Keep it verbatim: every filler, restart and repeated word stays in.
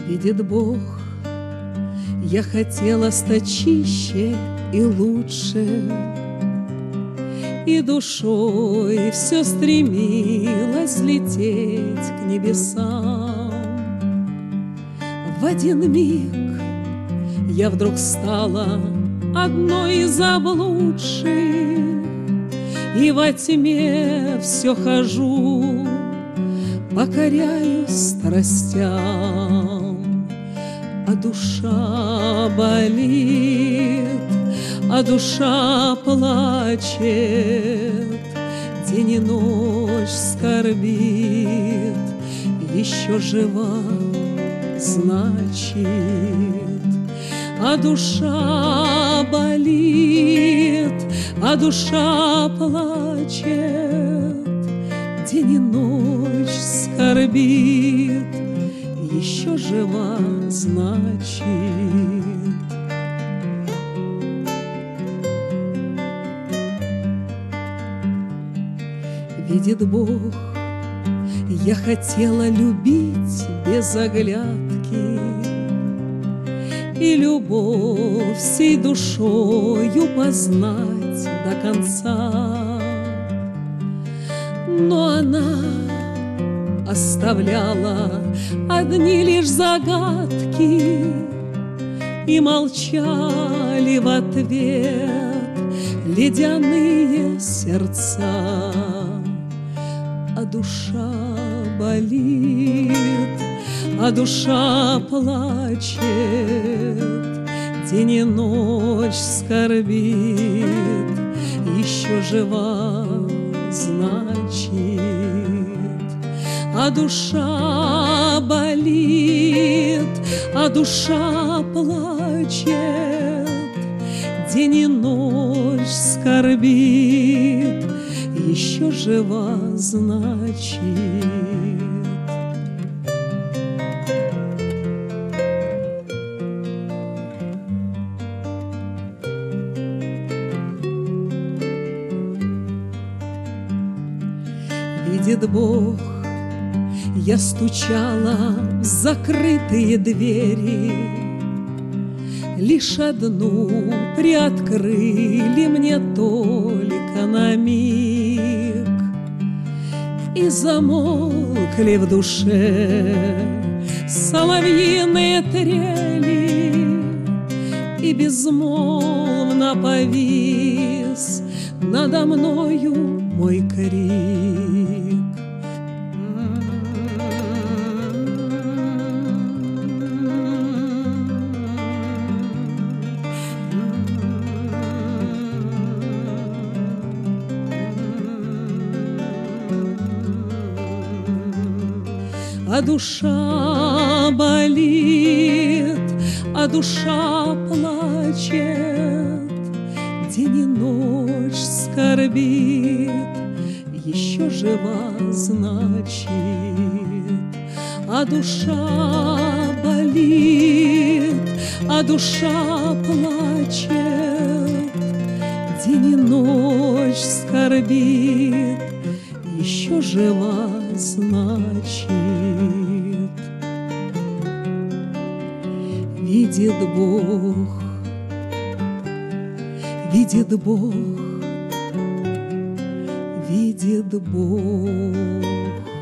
Видит Бог, я хотела стать чище и лучше, и душой все стремилась лететь к небесам. В один миг я вдруг стала одной из заблудших, и во тьме все хожу, покоряюсь страстям. А душа болит, а душа плачет, день и ночь скорбит, еще жива, значит. А душа болит, а душа плачет, день и ночь скорбит, еще жива, значит. Видит Бог, я хотела любить без оглядки, и любовь всей душою познать до конца. Но она оставляла одни лишь загадки, и молчали в ответ ледяные сердца. А душа болит, а душа плачет, день и ночь скорбит, еще жива, значит. А душа болит, а душа плачет, день и ночь скорбит, еще жива, значит. Видит Бог, я стучала в закрытые двери, лишь одну приоткрыли мне только на миг, и замолкли в душе соловьиные трели, и безмолвно повис надо мною мой крик. А душа болит, а душа плачет, день и ночь скорбит, еще жива, значит. А душа болит, а душа плачет, день и ночь скорбит, еще жива, значит. Видит Бог, видит Бог, видит Бог.